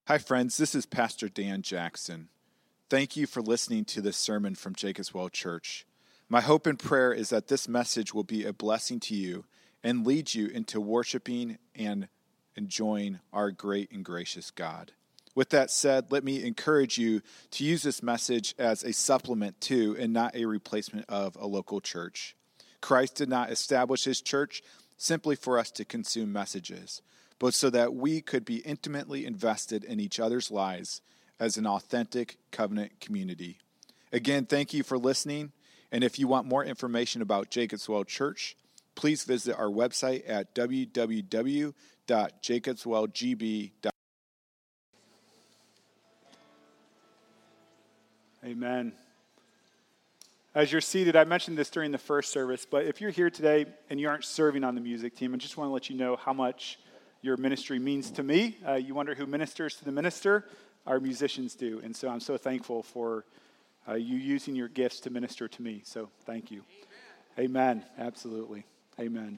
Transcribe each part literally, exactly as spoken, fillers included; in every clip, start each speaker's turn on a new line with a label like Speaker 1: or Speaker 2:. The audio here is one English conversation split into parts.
Speaker 1: Hi, friends. This is Pastor Dan Jackson. Thank you for listening to this sermon from Jacob's Well Church. My hope and prayer is that this message will be a blessing to you and lead you into worshiping and enjoying our great and gracious God. With that said, let me encourage you to use this message as a supplement to and not a replacement of a local church. Christ did not establish his church simply for us to consume messages, but so that we could be intimately invested in each other's lives as an authentic covenant community. Again, thank you for listening, and if you want more information about Jacob's Well Church, please visit our website at w w w dot jacobs well g b dot com.
Speaker 2: Amen. As you're seated, I mentioned this during the first service, but if you're here today and you aren't serving on the music team, I just want to let you know how much your ministry means to me. Uh, you wonder who ministers to the minister? Our musicians do. And so I'm so thankful for uh, you using your gifts to minister to me. So thank you. Amen. Amen. Absolutely. Amen.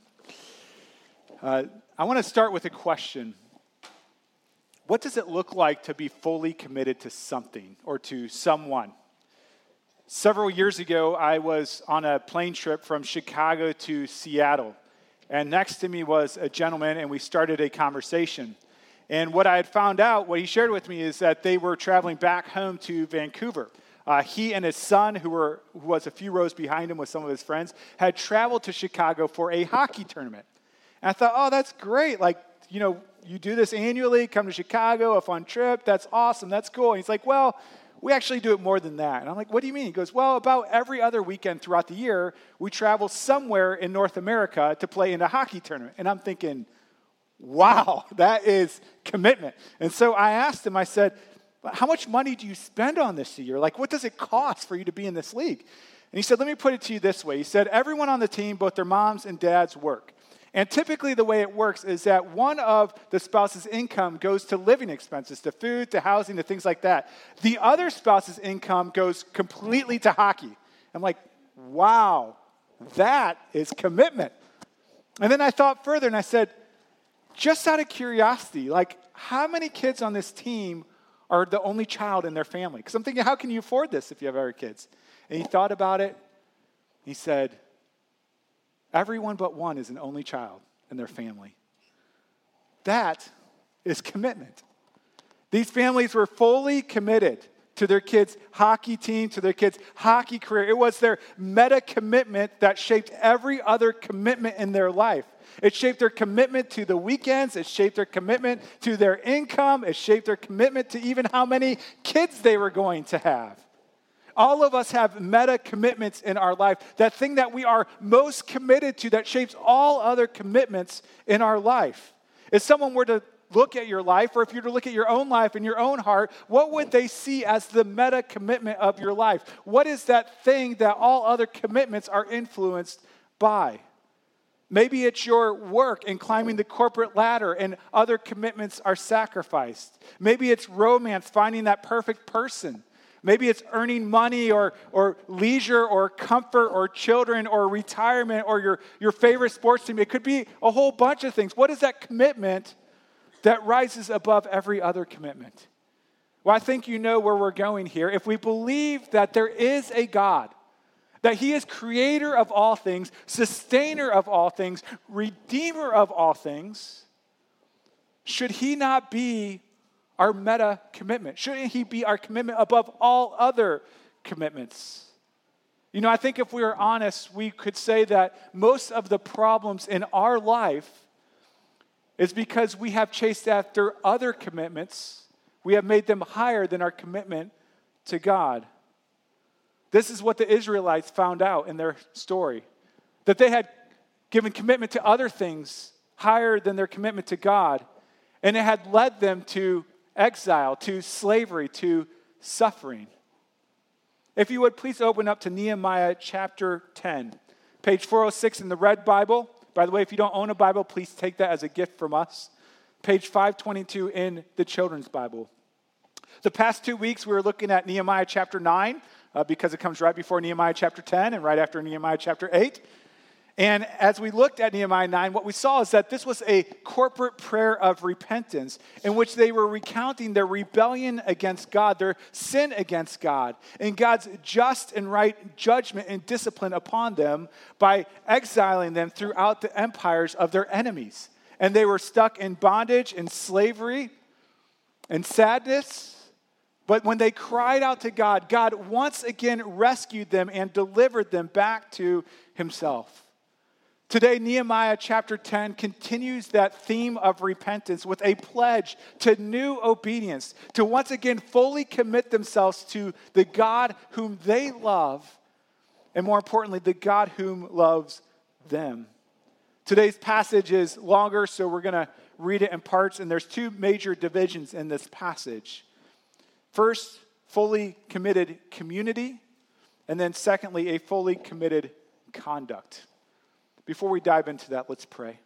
Speaker 2: Uh, I want to start with a question. What does it look like to be fully committed to something or to someone? Several years ago, I was on a plane trip from Chicago to Seattle. And next to me was a gentleman, and we started a conversation. And what I had found out, what he shared with me, is that they were traveling back home to Vancouver. Uh, he and his son, who were who was a few rows behind him with some of his friends, had traveled to Chicago for a hockey tournament. And I thought, oh, that's great. Like, you know, you do this annually, come to Chicago, a fun trip. That's awesome. That's cool. And he's like, well, we actually do it more than that. And I'm like, what do you mean? He goes, well, about every other weekend throughout the year, we travel somewhere in North America to play in a hockey tournament. And I'm thinking, wow, that is commitment. And so I asked him, I said, how much money do you spend on this a year? Like, what does it cost for you to be in this league? And he said, let me put it to you this way. He said, everyone on the team, both their moms and dads, work. And typically the way it works is that one of the spouse's income goes to living expenses, to food, to housing, to things like that. The other spouse's income goes completely to hockey. I'm like, wow, that is commitment. And then I thought further and I said, just out of curiosity, like how many kids on this team are the only child in their family? Because I'm thinking, how can you afford this if you have other kids? And he thought about it. He said, everyone but one is an only child in their family. That is commitment. These families were fully committed to their kids' hockey team, to their kids' hockey career. It was their meta commitment that shaped every other commitment in their life. It shaped their commitment to the weekends. It shaped their commitment to their income. It shaped their commitment to even how many kids they were going to have. All of us have meta commitments in our life, that thing that we are most committed to that shapes all other commitments in our life. If someone were to look at your life, or if you were to look at your own life and your own heart, what would they see as the meta commitment of your life? What is that thing that all other commitments are influenced by? Maybe it's your work and climbing the corporate ladder and other commitments are sacrificed. Maybe it's romance, finding that perfect person. Maybe it's earning money or or leisure or comfort or children or retirement or your, your favorite sports team. It could be a whole bunch of things. What is that commitment that rises above every other commitment? Well, I think you know where we're going here. If we believe that there is a God, that he is creator of all things, sustainer of all things, redeemer of all things, should he not be our meta commitment? Shouldn't he be our commitment above all other commitments? You know, I think if we were honest, we could say that most of the problems in our life is because we have chased after other commitments. We have made them higher than our commitment to God. This is what the Israelites found out in their story, that they had given commitment to other things higher than their commitment to God, and it had led them to exile, to slavery, to suffering. If you would, please open up to Nehemiah chapter ten, page four oh six in the Red Bible. By the way, if you don't own a Bible, please take that as a gift from us. Page five twenty-two in the Children's Bible. The past two weeks, we were looking at Nehemiah chapter nine, uh, because it comes right before Nehemiah chapter ten and right after Nehemiah chapter eight. And as we looked at Nehemiah nine, what we saw is that this was a corporate prayer of repentance in which they were recounting their rebellion against God, their sin against God, and God's just and right judgment and discipline upon them by exiling them throughout the empires of their enemies. And they were stuck in bondage and slavery and sadness. But when they cried out to God, God once again rescued them and delivered them back to himself. Today, Nehemiah chapter ten continues that theme of repentance with a pledge to new obedience, to once again fully commit themselves to the God whom they love, and more importantly, the God whom loves them. Today's passage is longer, so we're going to read it in parts, and there's two major divisions in this passage. First, fully committed community, and then secondly, a fully committed conduct. Before we dive into that, let's pray.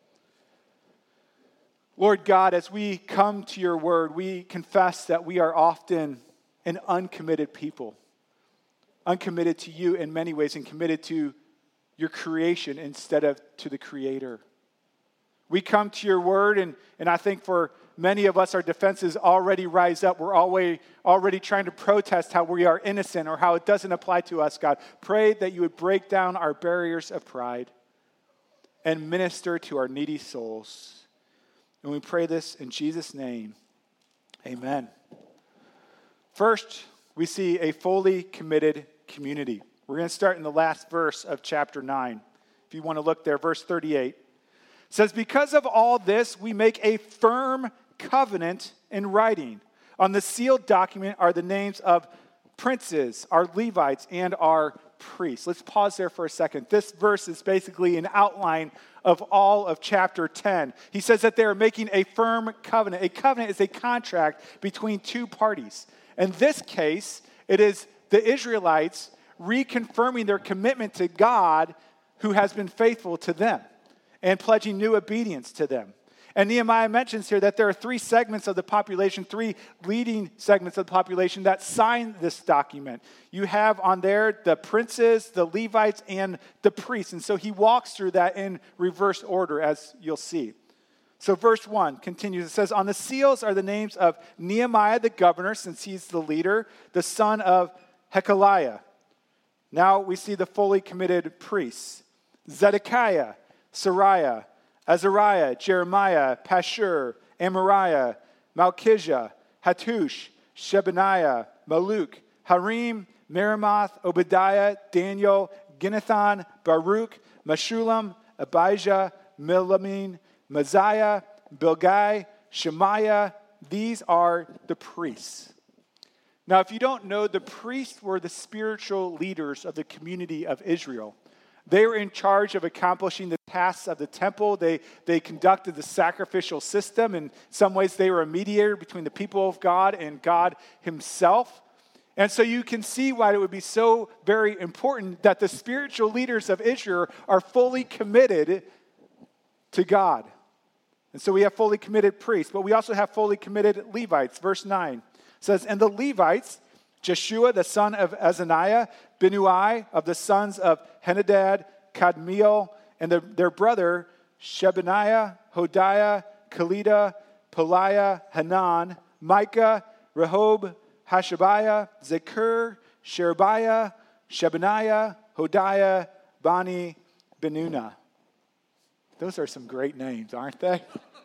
Speaker 2: Lord God, as we come to your word, we confess that we are often an uncommitted people, uncommitted to you in many ways and committed to your creation instead of to the Creator. We come to your word, and, and I think for many of us, our defenses already rise up. We're already, already trying to protest how we are innocent or how it doesn't apply to us, God. Pray that you would break down our barriers of pride and minister to our needy souls. And we pray this in Jesus' name. Amen. First, we see a fully committed community. We're going to start in the last verse of chapter nine. If you want to look there, verse thirty-eight. It says, because of all this, we make a firm covenant in writing. On the sealed document are the names of princes, our Levites, and our priests. Let's pause there for a second. This verse is basically an outline of all of chapter ten. He says that they are making a firm covenant. A covenant is a contract between two parties. In this case, it is the Israelites reconfirming their commitment to God who has been faithful to them and pledging new obedience to them. And Nehemiah mentions here that there are three segments of the population, three leading segments of the population that sign this document. You have on there the princes, the Levites, and the priests. And so he walks through that in reverse order, as you'll see. So verse one continues. It says, on the seals are the names of Nehemiah the governor, since he's the leader, the son of Hekeliah. Now we see the fully committed priests. Zedekiah, Sariah, Azariah, Jeremiah, Pashur, Amariah, Malchijah, Hattush, Shebaniah, Maluk, Harim, Meremoth, Obadiah, Daniel, Ginnathan, Baruch, Meshullam, Abijah, Milamin, Messiah, Bilgai, Shemaiah. These are the priests. Now, if you don't know, the priests were the spiritual leaders of the community of Israel. They were in charge of accomplishing the tasks of the temple. They, they conducted the sacrificial system. In some ways, they were a mediator between the people of God and God himself. And so you can see why it would be so very important that the spiritual leaders of Israel are fully committed to God. And so we have fully committed priests, but we also have fully committed Levites. Verse nine says, and the Levites, Jeshua, the son of Azaniah, Binnui, of the sons of Henadad, Kadmiel, and the, their brother, Shebaniah, Hodiah, Kelida, Peliah, Hanan, Micah, Rehob, Hashabiah, Zekur, Sherebiah, Shebaniah, Hodiah, Bani, Benuna. Those are some great names, aren't they?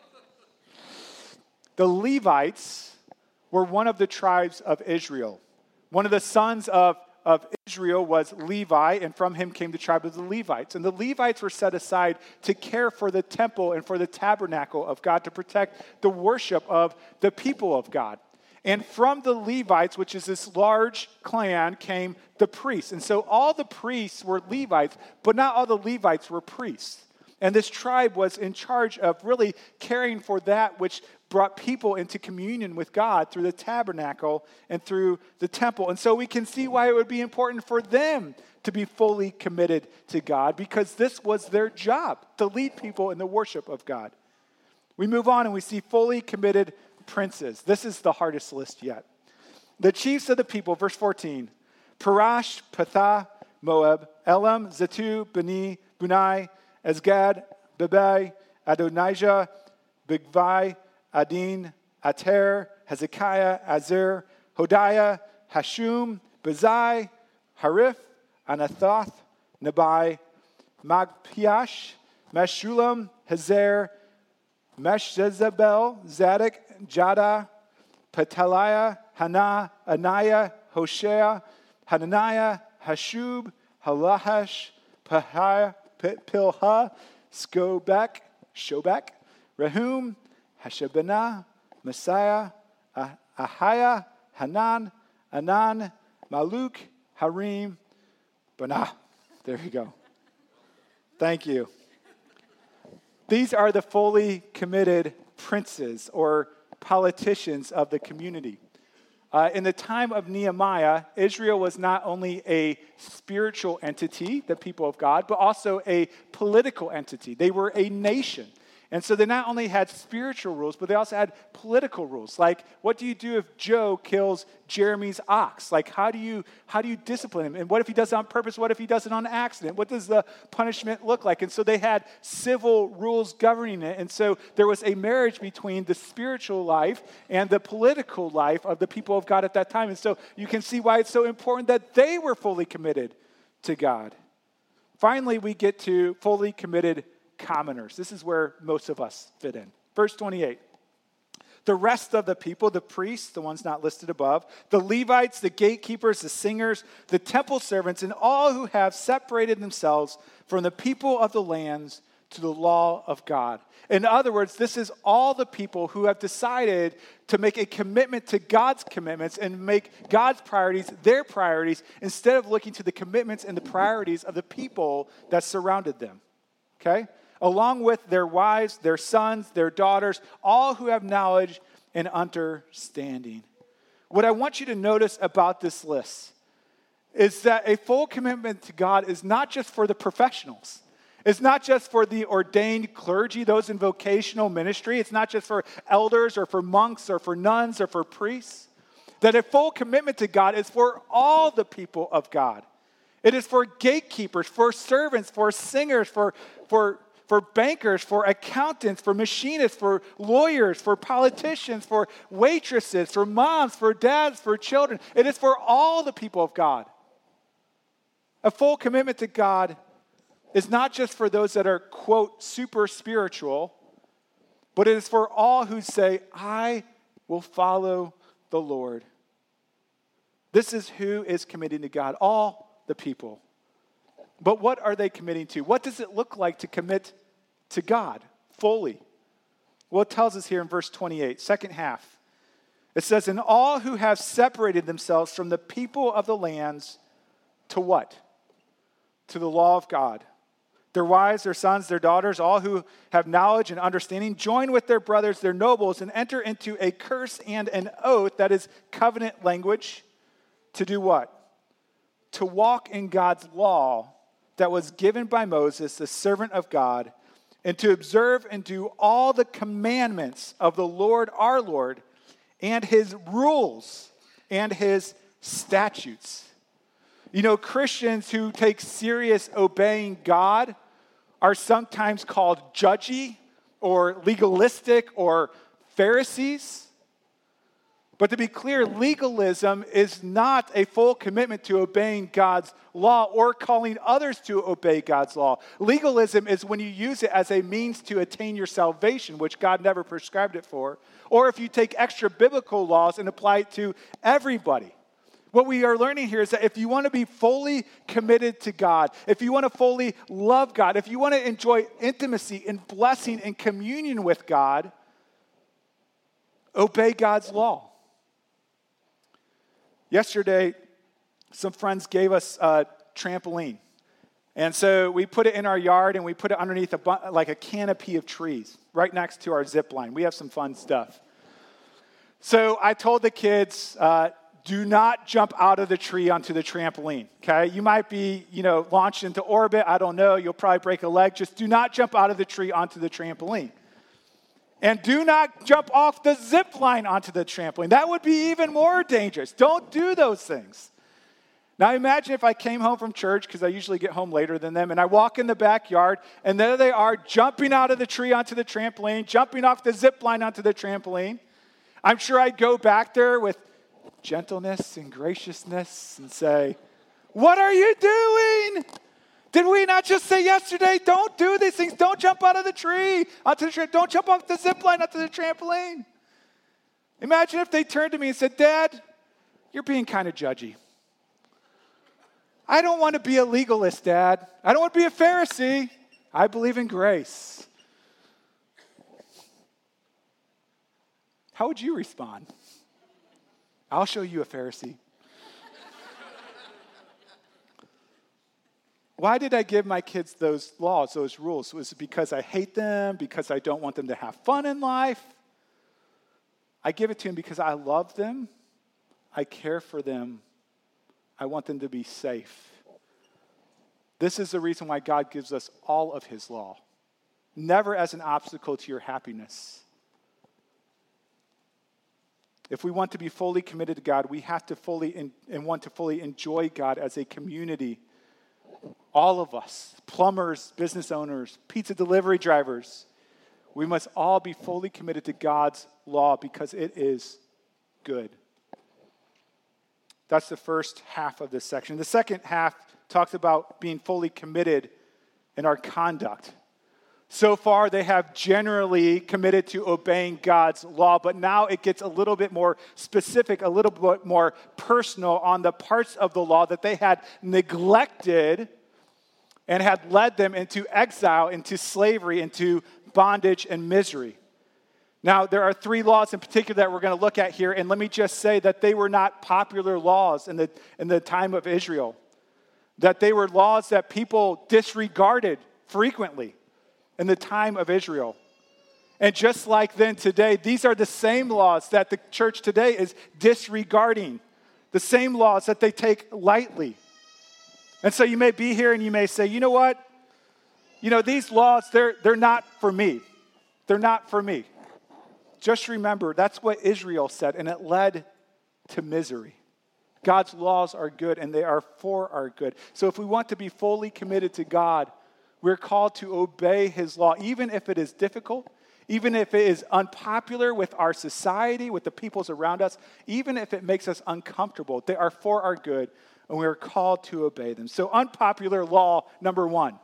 Speaker 2: The Levites were one of the tribes of Israel. One of the sons of, of Israel was Levi, and from him came the tribe of the Levites. And the Levites were set aside to care for the temple and for the tabernacle of God, to protect the worship of the people of God. And from the Levites, which is this large clan, came the priests. And so all the priests were Levites, but not all the Levites were priests. And this tribe was in charge of really caring for that which brought people into communion with God through the tabernacle and through the temple. And so we can see why it would be important for them to be fully committed to God, because this was their job, to lead people in the worship of God. We move on and we see fully committed princes. This is the hardest list yet. The chiefs of the people, verse fourteen, Parash, Pathah, Moab, Elam, Zatu, Bani, Bunai, Azgad, Bebai, Adonijah, Bigvai, Adin, Ater, Hezekiah, Azir, Hodiah, Hashum, Bazai, Harith, Anathoth, Nabai, Magpiash, Meshulam, Hazer, Meshezabel, Zadok, Jada, Petaliah, Hana, Anaya, Hoshea, Hananiah, Hashub, Halahash, Pahiah, Pilha, Skobek, Shobek, Rehum, Hashabana, Messiah, Ahiah, Hanan, Anan, Maluk, Harim, Banah. There you go. Thank you. These are the fully committed princes or politicians of the community. Uh, in the time of Nehemiah, Israel was not only a spiritual entity, the people of God, but also a political entity. They were a nation. And so they not only had spiritual rules, but they also had political rules. Like, what do you do if Joe kills Jeremy's ox? Like, how do you how do you discipline him? And what if he does it on purpose? What if he does it on accident? What does the punishment look like? And so they had civil rules governing it. And so there was a marriage between the spiritual life and the political life of the people of God at that time. And so you can see why it's so important that they were fully committed to God. Finally, we get to fully committed commoners. This is where most of us fit in. Verse twenty-eight. The rest of the people, the priests, the ones not listed above, the Levites, the gatekeepers, the singers, the temple servants, and all who have separated themselves from the people of the lands to the law of God. In other words, this is all the people who have decided to make a commitment to God's commitments and make God's priorities their priorities instead of looking to the commitments and the priorities of the people that surrounded them. Okay? Along with their wives, their sons, their daughters, all who have knowledge and understanding. What I want you to notice about this list is that a full commitment to God is not just for the professionals. It's not just for the ordained clergy, those in vocational ministry. It's not just for elders or for monks or for nuns or for priests. That a full commitment to God is for all the people of God. It is for gatekeepers, for servants, for singers, for, for for bankers, for accountants, for machinists, for lawyers, for politicians, for waitresses, for moms, for dads, for children. It is for all the people of God. A full commitment to God is not just for those that are, quote, super spiritual, but it is for all who say, I will follow the Lord. This is who is committing to God, all the people. But what are they committing to? What does it look like to commit to God fully? Well, it tells us here in verse twenty-eight, second half. It says, and all who have separated themselves from the people of the lands to what? To the law of God. Their wives, their sons, their daughters, all who have knowledge and understanding, join with their brothers, their nobles, and enter into a curse and an oath, that is covenant language, to do what? To walk in God's law that was given by Moses, the servant of God, and to observe and do all the commandments of the Lord our Lord, and his rules and his statutes. You know, Christians who take serious obeying God are sometimes called judgy or legalistic or Pharisees. But to be clear, legalism is not a full commitment to obeying God's law or calling others to obey God's law. Legalism is when you use it as a means to attain your salvation, which God never prescribed it for, or if you take extra biblical laws and apply it to everybody. What we are learning here is that if you want to be fully committed to God, if you want to fully love God, if you want to enjoy intimacy and blessing and communion with God, obey God's law. Yesterday, some friends gave us a trampoline. And so we put it in our yard and we put it underneath a bu- like a canopy of trees right next to our zip line. We have some fun stuff. So I told the kids, uh, do not jump out of the tree onto the trampoline, okay? You might be, you know, launched into orbit. I don't know. You'll probably break a leg. Just do not jump out of the tree onto the trampoline. And do not jump off the zip line onto the trampoline. That would be even more dangerous. Don't do those things. Now imagine if I came home from church, because I usually get home later than them, and I walk in the backyard, and there they are jumping out of the tree onto the trampoline, jumping off the zip line onto the trampoline. I'm sure I'd go back there with gentleness and graciousness and say, what are you doing? Did we not just say yesterday, don't do these things, don't jump out of the tree onto the tree, don't jump off the zip line onto the trampoline? Imagine if they turned to me and said, Dad, you're being kind of judgy. I don't want to be a legalist, Dad. I don't want to be a Pharisee. I believe in grace. How would you respond? I'll show you a Pharisee. Why did I give my kids those laws, those rules? Was it because I hate them, because I don't want them to have fun in life? I give it to them because I love them. I care for them. I want them to be safe. This is the reason why God gives us all of his law. Never as an obstacle to your happiness. If we want to be fully committed to God, we have to fully in, and want to fully enjoy God as a community. All of us, plumbers, business owners, pizza delivery drivers, we must all be fully committed to God's law because it is good. That's the first half of this section. The second half talks about being fully committed in our conduct. So far, they have generally committed to obeying God's law, but now it gets a little bit more specific, a little bit more personal on the parts of the law that they had neglected and had led them into exile, into slavery, into bondage and misery. Now, there are three laws in particular that we're going to look at here, and let me just say that they were not popular laws in the, in the time of Israel, that they were laws that people disregarded frequently in the time of Israel. And just like then today, these are the same laws that the church today is disregarding, the same laws that they take lightly. And so you may be here and you may say, you know what? You know, these laws, they're, they're not for me. They're not for me. Just remember, that's what Israel said, and it led to misery. God's laws are good, and they are for our good. So if we want to be fully committed to God, we're called to obey his law, even if it is difficult, even if it is unpopular with our society, with the peoples around us, even if it makes us uncomfortable. They are for our good, and we are called to obey them. So unpopular law number one,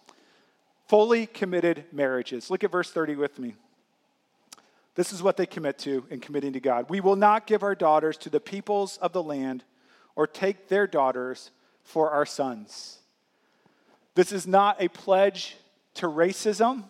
Speaker 2: fully committed marriages. Look at verse thirty with me. This is what they commit to in committing to God. We will not give our daughters to the peoples of the land or take their daughters for our sons. This is not a pledge to racism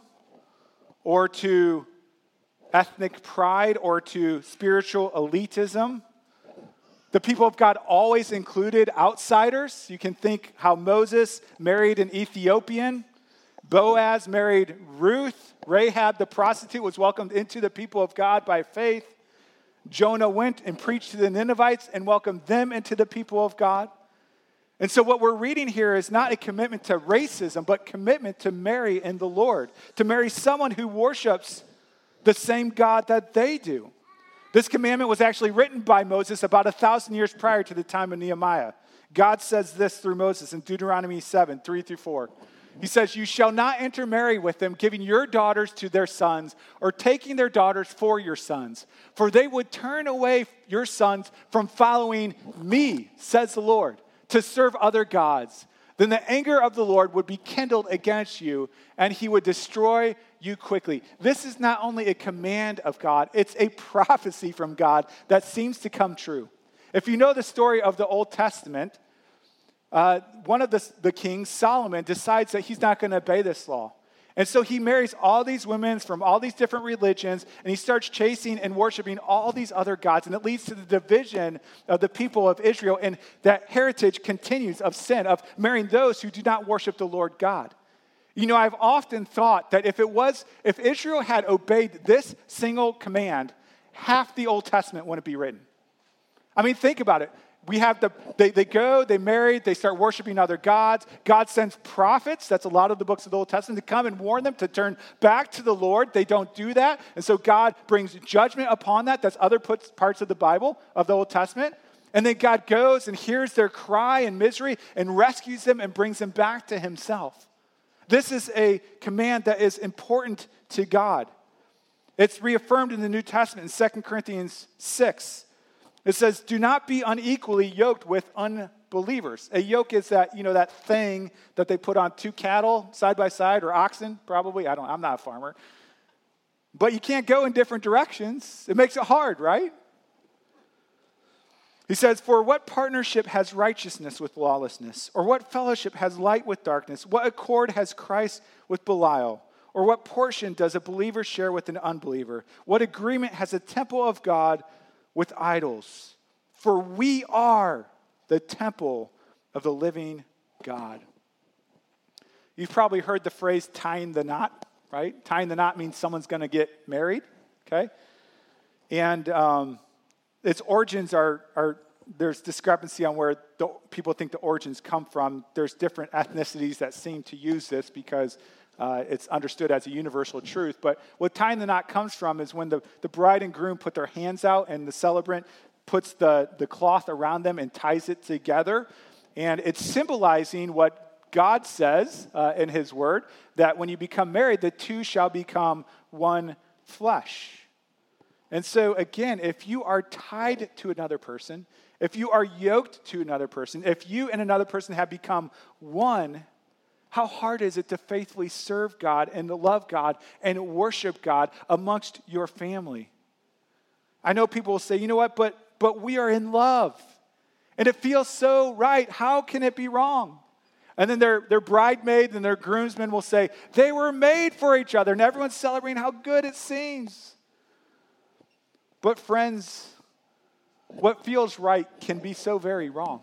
Speaker 2: or to ethnic pride or to spiritual elitism. The people of God always included outsiders. You can think how Moses married an Ethiopian. Boaz married Ruth. Rahab the prostitute was welcomed into the people of God by faith. Jonah went and preached to the Ninevites and welcomed them into the people of God. And so what we're reading here is not a commitment to racism, but commitment to marry in the Lord, to marry someone who worships the same God that they do. This commandment was actually written by Moses about a thousand years prior to the time of Nehemiah. God says this through Moses in Deuteronomy seven, three through four. He says, you shall not intermarry with them, giving your daughters to their sons, or taking their daughters for your sons. For they would turn away your sons from following me, says the Lord, to serve other gods. Then the anger of the Lord would be kindled against you, and he would destroy you quickly. This is not only a command of God, it's a prophecy from God that seems to come true. If you know the story of the Old Testament, Uh, one of the, the kings, Solomon, decides that he's not going to obey this law. And so he marries all these women from all these different religions, and he starts chasing and worshiping all these other gods. And it leads to the division of the people of Israel. And that heritage continues of sin, of marrying those who do not worship the Lord God. You know, I've often thought that if it was, if Israel had obeyed this single command, half the Old Testament wouldn't be written. I mean, think about it. We have the, they, they go, they marry, they start worshiping other gods. God sends prophets, that's a lot of the books of the Old Testament, to come and warn them to turn back to the Lord. They don't do that. And so God brings judgment upon that. That's other parts of the Bible, of the Old Testament. And then God goes and hears their cry and misery and rescues them and brings them back to himself. This is a command that is important to God. It's reaffirmed in the New Testament in Second Corinthians six. It says, do not be unequally yoked with unbelievers. A yoke is that, you know, that thing that they put on two cattle side by side, or oxen, probably. I don't, I'm not a farmer. But you can't go in different directions. It makes it hard, right? He says, for what partnership has righteousness with lawlessness? Or what fellowship has light with darkness? What accord has Christ with Belial? Or what portion does a believer share with an unbeliever? What agreement has a temple of God with idols? For we are the temple of the living God. You've probably heard the phrase tying the knot, right? Tying the knot means someone's going to get married, okay? And um, its origins are, are, there's discrepancy on where the, people think the origins come from. There's different ethnicities that seem to use this because uh, it's understood as a universal truth. But what tying the knot comes from is when the, the bride and groom put their hands out and the celebrant puts the, the cloth around them and ties it together. And it's symbolizing what God says uh, in his word, that when you become married, the two shall become one flesh. And so again, if you are tied to another person, if you are yoked to another person, if you and another person have become one, how hard is it to faithfully serve God and to love God and worship God amongst your family? I know people will say, you know what, but but we are in love. And it feels so right. How can it be wrong? And then their, their bridemaid and their groomsmen will say, they were made for each other. And everyone's celebrating how good it seems. But friends, what feels right can be so very wrong.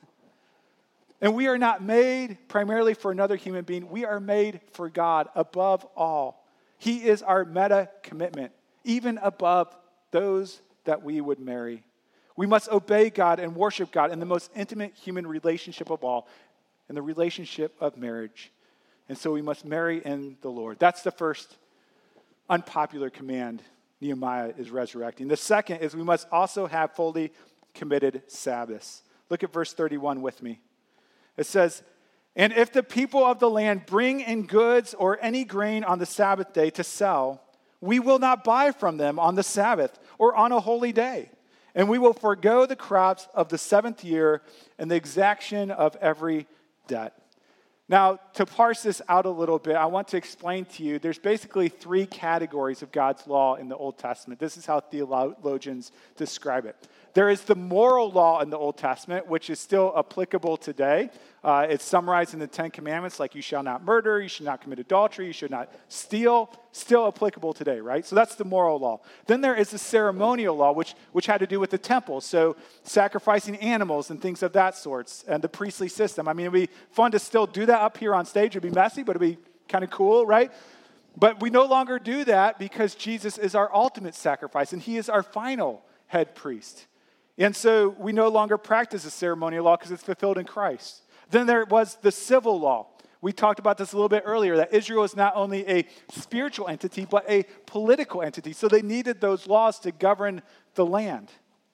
Speaker 2: And we are not made primarily for another human being. We are made for God above all. He is our meta commitment, even above those that we would marry. We must obey God and worship God in the most intimate human relationship of all, in the relationship of marriage. And so we must marry in the Lord. That's the first unpopular command Nehemiah is resurrecting. The second is we must also have fully committed Sabbaths. Look at verse thirty-one with me. It says, and if the people of the land bring in goods or any grain on the Sabbath day to sell, we will not buy from them on the Sabbath or on a holy day. And we will forego the crops of the seventh year and the exaction of every debt. Now, to parse this out a little bit, I want to explain to you, there's basically three categories of God's law in the Old Testament. This is how theologians describe it. There is the moral law in the Old Testament, which is still applicable today. Uh, it's summarized in the Ten Commandments, like you shall not murder, you should not commit adultery, you should not steal. Still applicable today, right? So that's the moral law. Then there is the ceremonial law, which, which had to do with the temple. So sacrificing animals and things of that sort, and the priestly system. I mean, it'd be fun to still do that up here on stage. It'd be messy, but it'd be kind of cool, right? But we no longer do that because Jesus is our ultimate sacrifice, and he is our final head priest. And so we no longer practice the ceremonial law because it's fulfilled in Christ. Then there was the civil law. We talked about this a little bit earlier, that Israel is not only a spiritual entity, but a political entity. So they needed those laws to govern the land.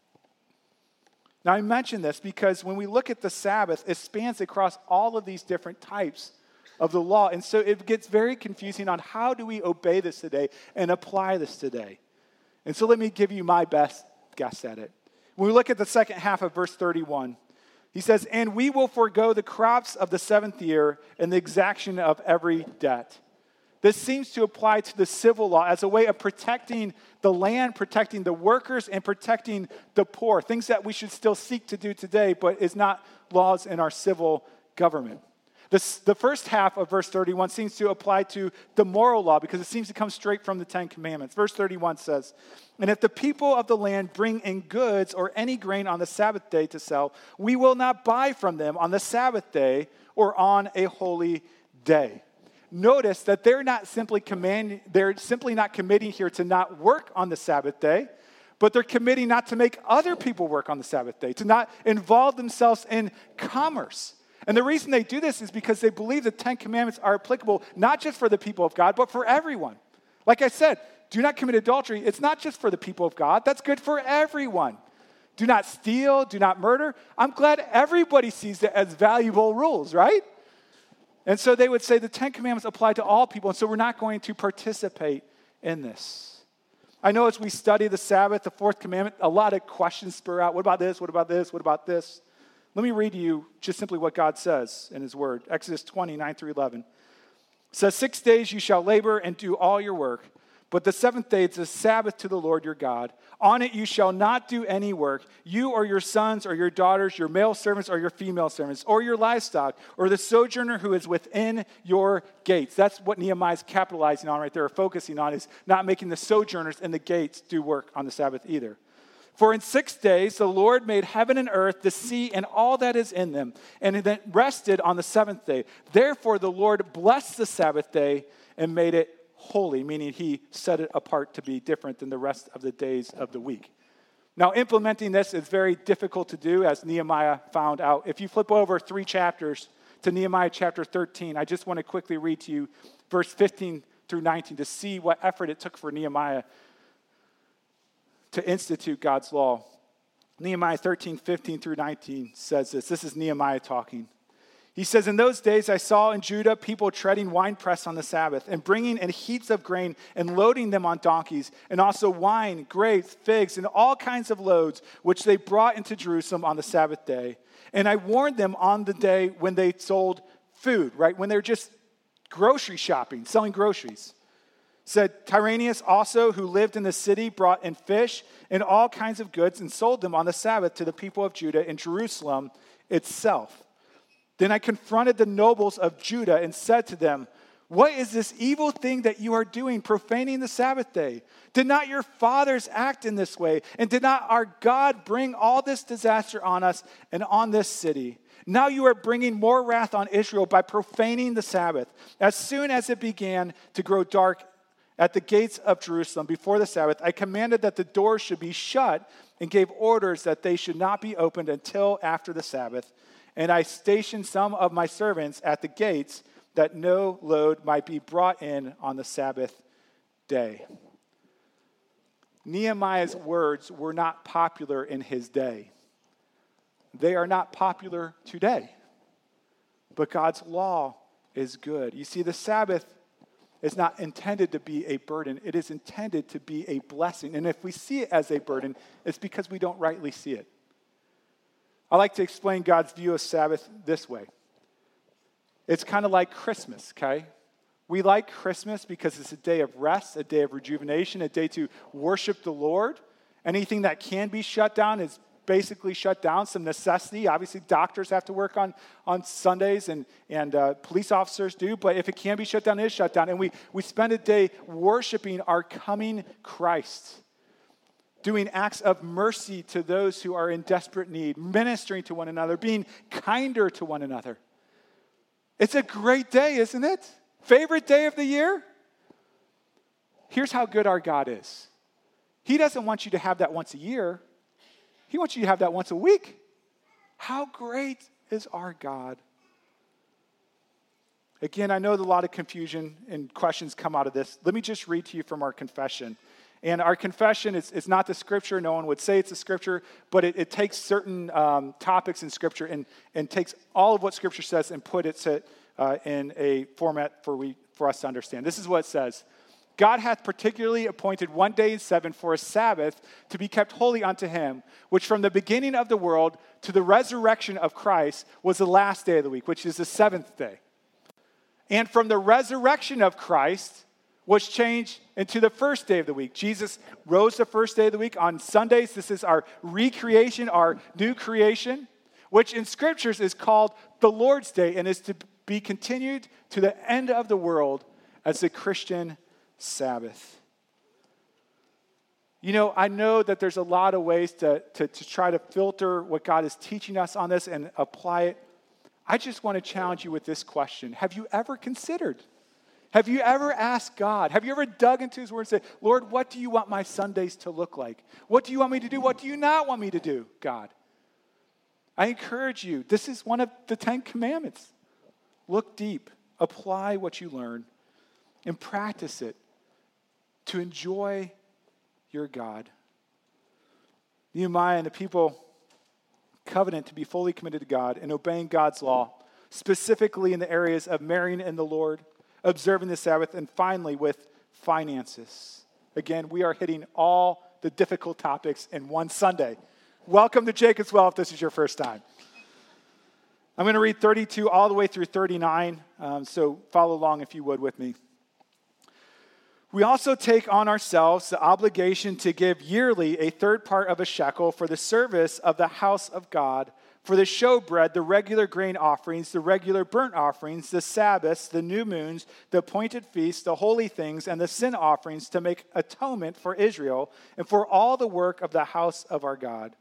Speaker 2: Now I mention this because when we look at the Sabbath, it spans across all of these different types of the law. And so it gets very confusing on how do we obey this today and apply this today. And so let me give you my best guess at it. When we look at the second half of verse thirty-one, he says, and we will forego the crops of the seventh year and the exaction of every debt. This seems to apply to the civil law as a way of protecting the land, protecting the workers, and protecting the poor. Things that we should still seek to do today, but is not laws in our civil government. This, the first half of verse thirty-one seems to apply to the moral law because it seems to come straight from the Ten Commandments. Verse thirty-one says, and if the people of the land bring in goods or any grain on the Sabbath day to sell, we will not buy from them on the Sabbath day or on a holy day. Notice that they're not simply commanding, they're simply not committing here to not work on the Sabbath day, but they're committing not to make other people work on the Sabbath day, to not involve themselves in commerce. And the reason they do this is because they believe the Ten Commandments are applicable not just for the people of God, but for everyone. Like I said, do not commit adultery. It's not just for the people of God. That's good for everyone. do not steal, do not murder. I'm glad everybody sees it as valuable rules, right? And so they would say the Ten Commandments apply to all people, and so we're not going to participate in this. I know as we study the Sabbath, the fourth commandment, a lot of questions spur out. What about this? What about this? What about this? Let me read to you just simply what God says in his word. Exodus twenty, nine through eleven. It says, six days you shall labor and do all your work, but the seventh day is a Sabbath to the Lord your God. On it you shall not do any work, you or your sons or your daughters, your male servants or your female servants, or your livestock, or the sojourner who is within your gates. That's what Nehemiah is capitalizing on right there, or focusing on, is not making the sojourners in the gates do work on the Sabbath either. For in six days the Lord made heaven and earth, the sea, and all that is in them, and then rested on the seventh day. Therefore the Lord blessed the Sabbath day and made it holy, meaning he set it apart to be different than the rest of the days of the week. Now, implementing this is very difficult to do, as Nehemiah found out. If you flip over three chapters to Nehemiah chapter thirteen, I just want to quickly read to you verse fifteen through nineteen to see what effort it took for Nehemiah to institute God's law. Nehemiah thirteen, fifteen through nineteen says this. This is Nehemiah talking. He says, in those days I saw in Judah people treading winepress on the Sabbath and bringing in heaps of grain and loading them on donkeys, and also wine, grapes, figs, and all kinds of loads, which they brought into Jerusalem on the Sabbath day. And I warned them on the day when they sold food, right? When they're just grocery shopping, selling groceries. Said Tyrannus also, who lived in the city, brought in fish and all kinds of goods and sold them on the Sabbath to the people of Judah in Jerusalem itself. Then I confronted the nobles of Judah and said to them, what is this evil thing that you are doing, profaning the Sabbath day? Did not your fathers act in this way? And did not our God bring all this disaster on us and on this city? Now you are bringing more wrath on Israel by profaning the Sabbath. As soon as it began to grow dark at the gates of Jerusalem before the Sabbath, I commanded that the doors should be shut and gave orders that they should not be opened until after the Sabbath. And I stationed some of my servants at the gates that no load might be brought in on the Sabbath day. Nehemiah's words were not popular in his day. They are not popular today. But God's law is good. You see, the Sabbath is not intended to be a burden. It is intended to be a blessing. And if we see it as a burden, it's because we don't rightly see it. I like to explain God's view of Sabbath this way. It's kind of like Christmas, okay? We like Christmas because it's a day of rest, a day of rejuvenation, a day to worship the Lord. Anything that can be shut down is basically shut down, some necessity. Obviously, doctors have to work on, on Sundays, and, and uh, police officers do, but if it can be shut down, it is shut down. And we, we spend a day worshiping our coming Christ, doing acts of mercy to those who are in desperate need, ministering to one another, being kinder to one another. It's a great day, isn't it? Favorite day of the year? Here's how good our God is. He doesn't want you to have that once a year. He wants you to have that once a week. How great is our God? Again, I know that a lot of confusion and questions come out of this. Let me just read to you from our confession. And our confession is, is not the scripture. No one would say it's the scripture, but it, it takes certain um, topics in scripture and, and takes all of what scripture says and put it uh, in a format for, we, for us to understand. This is what it says. God hath particularly appointed one day in seven for a Sabbath to be kept holy unto him, which from the beginning of the world to the resurrection of Christ was the last day of the week, which is the seventh day. And from the resurrection of Christ was changed into the first day of the week. Jesus rose the first day of the week on Sundays. This is our recreation, our new creation, which in scriptures is called the Lord's Day and is to be continued to the end of the world as the Christian Sabbath. You know, I know that there's a lot of ways to, to, to try to filter what God is teaching us on this and apply it. I just want to challenge you with this question. Have you ever considered? Have you ever asked God? Have you ever dug into his word and said, Lord, what do you want my Sundays to look like? What do you want me to do? What do you not want me to do, God? I encourage you. This is one of the Ten Commandments. Look deep. Apply what you learn and practice it to enjoy your God. Nehemiah and the people covenant to be fully committed to God and obeying God's law, specifically in the areas of marrying in the Lord, observing the Sabbath, and finally with finances. Again, we are hitting all the difficult topics in one Sunday. Welcome to Jacob's Well if this is your first time. I'm going to read thirty-two all the way through thirty-nine, um, so follow along if you would with me. We also take on ourselves the obligation to give yearly a third part of a shekel for the service of the house of God, for the showbread, the regular grain offerings, the regular burnt offerings, the Sabbaths, the new moons, the appointed feasts, the holy things, and the sin offerings to make atonement for Israel and for all the work of the house of our God.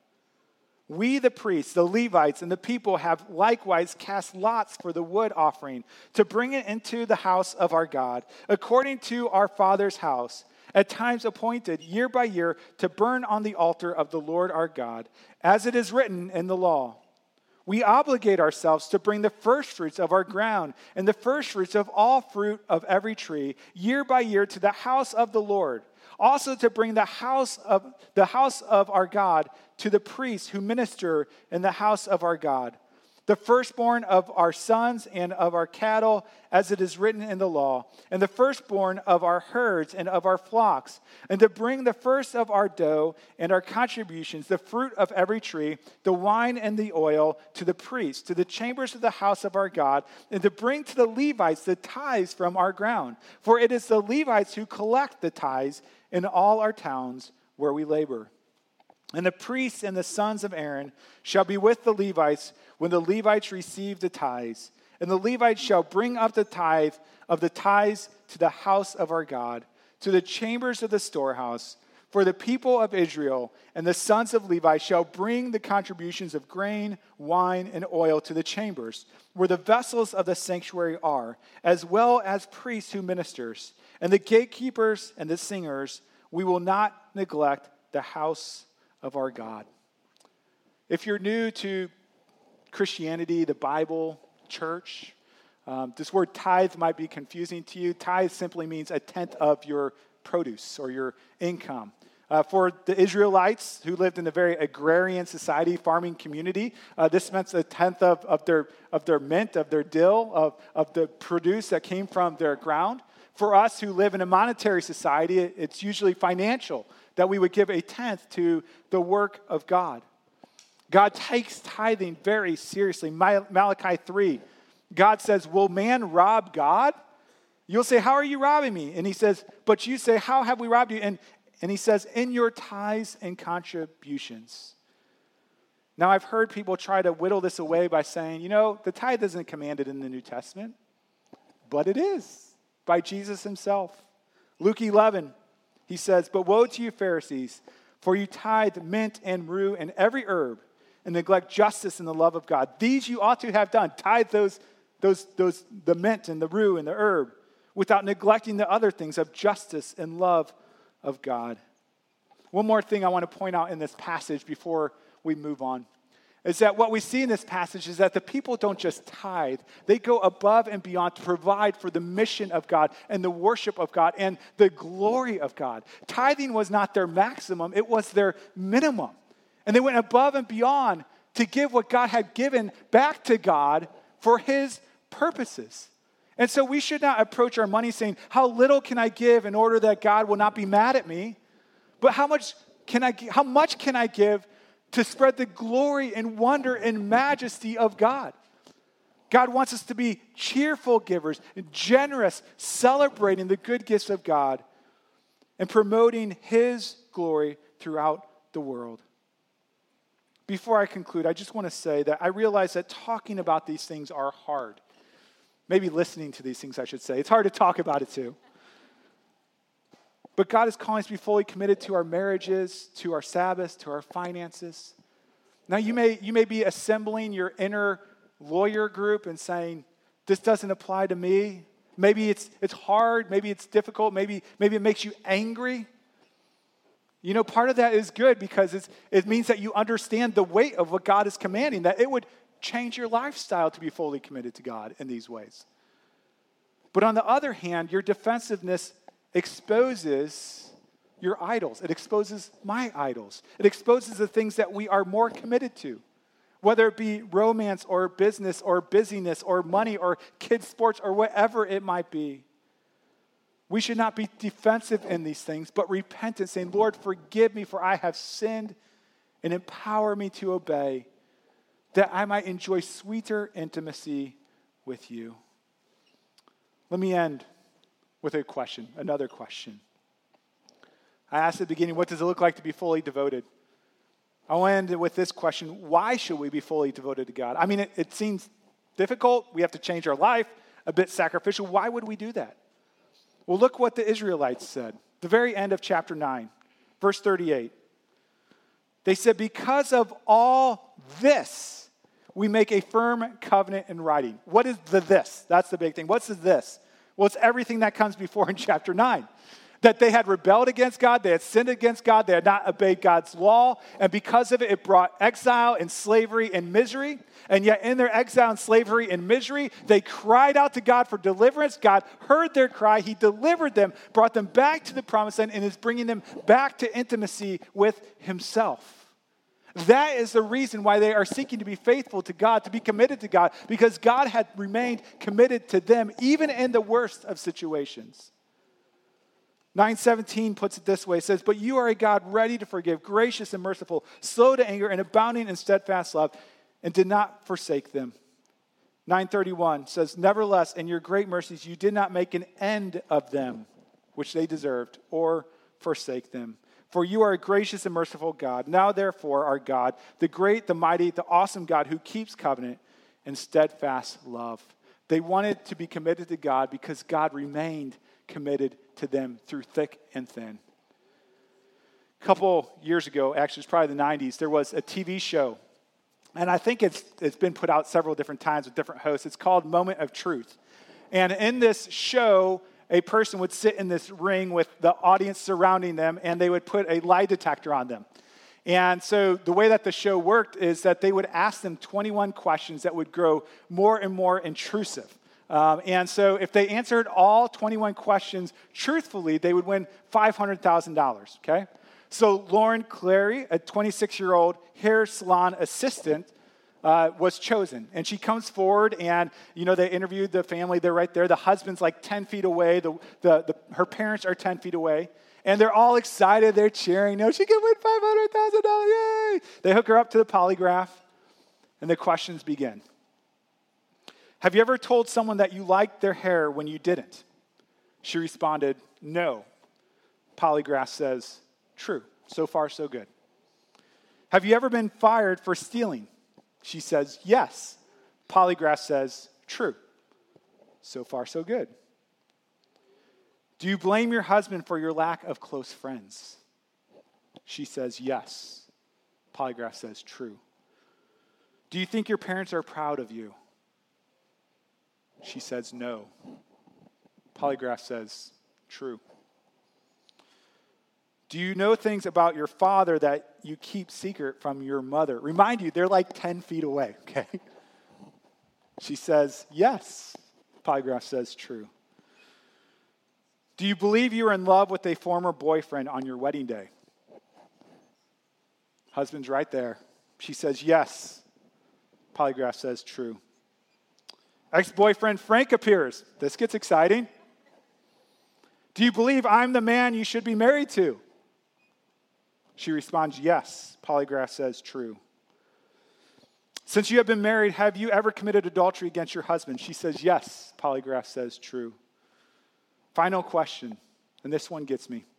Speaker 2: We, the priests, the Levites, and the people have likewise cast lots for the wood offering to bring it into the house of our God, according to our Father's house, at times appointed year by year to burn on the altar of the Lord our God, as it is written in the law. We obligate ourselves to bring the firstfruits of our ground and the firstfruits of all fruit of every tree, year by year to the house of the Lord. Also to bring the house of the house of our God to the priests who minister in the house of our God. The firstborn of our sons and of our cattle, as it is written in the law, and the firstborn of our herds and of our flocks, and to bring the first of our dough and our contributions, the fruit of every tree, the wine and the oil, to the priests, to the chambers of the house of our God, and to bring to the Levites the tithes from our ground. For it is the Levites who collect the tithes in all our towns where we labor. And the priests and the sons of Aaron shall be with the Levites when the Levites receive the tithes. And the Levites shall bring up the tithe of the tithes to the house of our God, to the chambers of the storehouse. For the people of Israel and the sons of Levi shall bring the contributions of grain, wine, and oil to the chambers, where the vessels of the sanctuary are, as well as priests who ministers. And the gatekeepers and the singers, we will not neglect the house of our God. If you're new to Christianity, the Bible, church, um, this word tithe might be confusing to you. Tithe simply means a tenth of your produce or your income. Uh, for the Israelites who lived in a very agrarian society, farming community, uh, this meant a tenth of, of their of their mint, of their dill, of, of the produce that came from their ground. For us who live in a monetary society, it's usually financial, that we would give a tenth to the work of God. God takes tithing very seriously. Malachi three, God says, will man rob God? You'll say, how are you robbing me? And he says, but you say, how have we robbed you? And, and he says, in your tithes and contributions. Now, I've heard people try to whittle this away by saying, you know, the tithe isn't commanded in the New Testament, but it is by Jesus himself. Luke eleven, he says, but woe to you, Pharisees, for you tithe mint and rue and every herb, and neglect justice and the love of God. These you ought to have done. Tithe those, those, those, the mint and the rue and the herb, without neglecting the other things of justice and love of God. One more thing I want to point out in this passage before we move on is that what we see in this passage is that the people don't just tithe. They go above and beyond to provide for the mission of God and the worship of God and the glory of God. Tithing was not their maximum, it was their minimum. And they went above and beyond to give what God had given back to God for his purposes. And so we should not approach our money saying, how little can I give in order that God will not be mad at me? But how much can I, how much can I give to spread the glory and wonder and majesty of God? God wants us to be cheerful givers, generous, celebrating the good gifts of God, and promoting his glory throughout the world. Before I conclude, I just want to say that I realize that talking about these things are hard. Maybe listening to these things, I should say. It's hard to talk about it too. But God is calling us to be fully committed to our marriages, to our Sabbaths, to our finances. Now, you may you may be assembling your inner lawyer group and saying, this doesn't apply to me. Maybe it's it's hard. Maybe it's difficult. Maybe, maybe it makes you angry. You know, part of that is good because it's, it means that you understand the weight of what God is commanding, that it would change your lifestyle to be fully committed to God in these ways. But on the other hand, your defensiveness exposes your idols. It exposes my idols. It exposes the things that we are more committed to, whether it be romance or business or busyness or money or kids' sports or whatever it might be. We should not be defensive in these things, but repentant, saying, Lord, forgive me for I have sinned, and empower me to obey, that I might enjoy sweeter intimacy with you. Let me end with a question, another question. I asked at the beginning, what does it look like to be fully devoted? I want to end with this question: why should we be fully devoted to God? I mean, it, it seems difficult. We have to change our life, a bit sacrificial. Why would we do that? Well, look what the Israelites said. The very end of chapter nine, verse thirty-eight. They said, because of all this, we make a firm covenant in writing. What is the this? That's the big thing. What's the this? Well, it's everything that comes before in chapter nine. That they had rebelled against God, they had sinned against God, they had not obeyed God's law, and because of it, it brought exile and slavery and misery. And yet in their exile and slavery and misery, they cried out to God for deliverance. God heard their cry. He delivered them, brought them back to the promised land, and is bringing them back to intimacy with himself. That is the reason why they are seeking to be faithful to God, to be committed to God, because God had remained committed to them even in the worst of situations. nine seventeen puts it this way. It says, but you are a God ready to forgive, gracious and merciful, slow to anger, and abounding in steadfast love, and did not forsake them. nine thirty-one says, nevertheless, in your great mercies, you did not make an end of them, which they deserved, or forsake them. For you are a gracious and merciful God. Now, therefore, our God, the great, the mighty, the awesome God who keeps covenant and steadfast love. They wanted to be committed to God because God remained committed to them through thick and thin. A couple years ago, actually, it's probably the nineties, there was a T V show. And I think it's it's been put out several different times with different hosts. It's called Moment of Truth. And in this show, a person would sit in this ring with the audience surrounding them, and they would put a lie detector on them. And so the way that the show worked is that they would ask them twenty-one questions that would grow more and more intrusive. Um, and so if they answered all twenty-one questions truthfully, they would win five hundred thousand dollars, okay? So Lauren Clary, a twenty-six-year-old hair salon assistant, uh, was chosen. And she comes forward, and, you know, they interviewed the family. They're right there. The husband's like ten feet away. The, the, the, her parents are ten feet away. And they're all excited. They're cheering. No, she can win five hundred thousand dollars. Yay! They hook her up to the polygraph, and the questions begin. Have you ever told someone that you liked their hair when you didn't? She responded, no. Polygraph says, true. So far, so good. Have you ever been fired for stealing? She says, yes. Polygraph says, true. So far, so good. Do you blame your husband for your lack of close friends? She says, yes. Polygraph says, true. Do you think your parents are proud of you? She says, no. Polygraph says, true. Do you know things about your father that you keep secret from your mother? Remind you, they're like ten feet away, okay? She says, yes. Polygraph says, true. Do you believe you were in love with a former boyfriend on your wedding day? Husband's right there. She says, yes. Polygraph says, true. Ex-boyfriend Frank appears. This gets exciting. Do you believe I'm the man you should be married to? She responds, yes. Polygraph says, true. Since you have been married, have you ever committed adultery against your husband? She says, yes. Polygraph says, true. Final question, and this one gets me.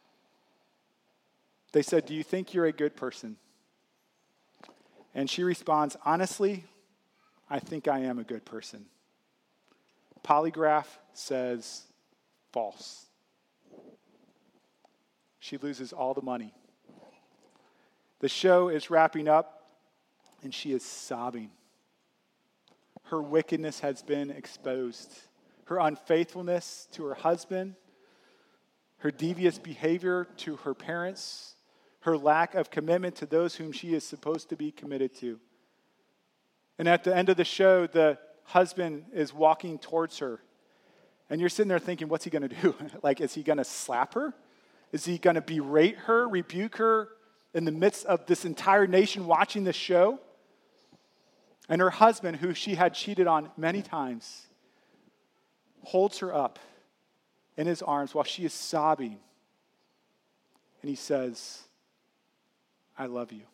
Speaker 2: They said, do you think you're a good person? And she responds, honestly, I think I am a good person. Polygraph says false. She loses all the money. The show is wrapping up, and she is sobbing. Her wickedness has been exposed. Her unfaithfulness to her husband, her devious behavior to her parents, her lack of commitment to those whom she is supposed to be committed to. And at the end of the show, the husband is walking towards her. And you're sitting there thinking, what's he going to do? Like, is he going to slap her? Is he going to berate her, rebuke her in the midst of this entire nation watching this show? And her husband, who she had cheated on many times, holds her up in his arms while she is sobbing. And he says, I love you.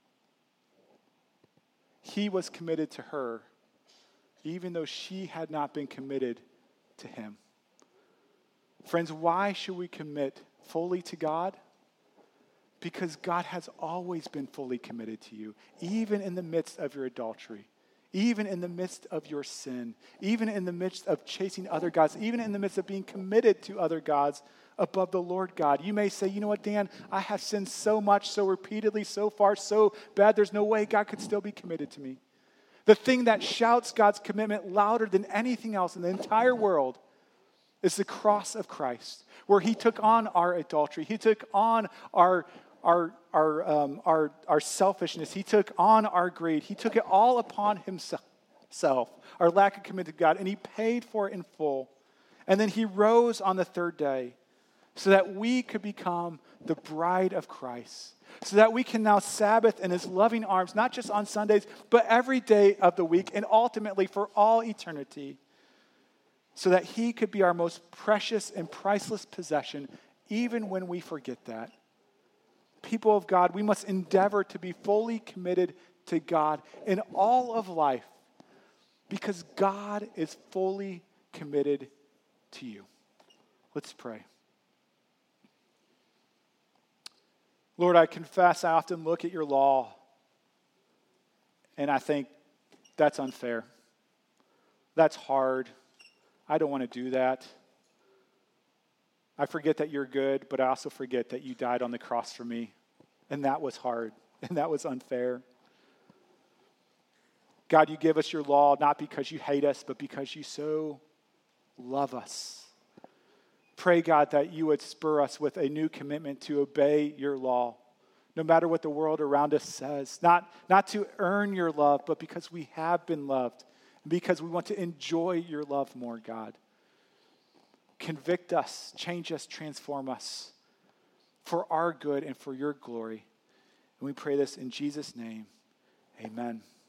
Speaker 2: He was committed to her, even though she had not been committed to him. Friends, why should we commit fully to God? Because God has always been fully committed to you, even in the midst of your adultery, even in the midst of your sin, even in the midst of chasing other gods, even in the midst of being committed to other gods above the Lord God. You may say, you know what, Dan, I have sinned so much, so repeatedly, so far, so bad, there's no way God could still be committed to me. The thing that shouts God's commitment louder than anything else in the entire world is the cross of Christ, where he took on our adultery. He took on our Our our um, our our selfishness. He took on our greed. He took it all upon himself, our lack of commitment to God, and he paid for it in full. And then he rose on the third day so that we could become the bride of Christ, so that we can now Sabbath in his loving arms, not just on Sundays, but every day of the week, and ultimately for all eternity, so that he could be our most precious and priceless possession, even when we forget that. People of God, we must endeavor to be fully committed to God in all of life, because God is fully committed to you. Let's pray. Lord, I confess I often look at your law and I think that's unfair. That's hard. I don't want to do that. I forget that you're good, but I also forget that you died on the cross for me. And that was hard, and that was unfair. God, you give us your law not because you hate us, but because you so love us. Pray, God, that you would spur us with a new commitment to obey your law, no matter what the world around us says. Not, not to earn your love, but because we have been loved, and because we want to enjoy your love more, God. Convict us, change us, transform us for our good and for your glory. And we pray this in Jesus' name. Amen.